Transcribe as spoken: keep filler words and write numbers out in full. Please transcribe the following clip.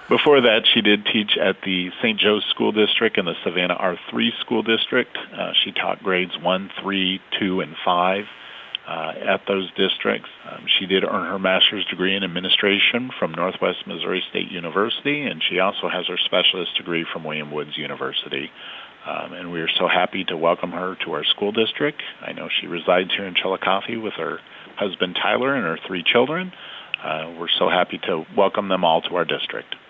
Before that, she did teach at the Saint Joe's School District and the Savannah R three School District. Uh, she taught grades one, three, two, and five uh, at those districts. Um, she did earn her master's degree in administration from Northwest Missouri State University, and she also has her specialist degree from William Woods University. Um, and we are so happy to welcome her to our school district. I know she resides here in Chillicothe with her husband Tyler and her three children. Uh, we're so happy to welcome them all to our district.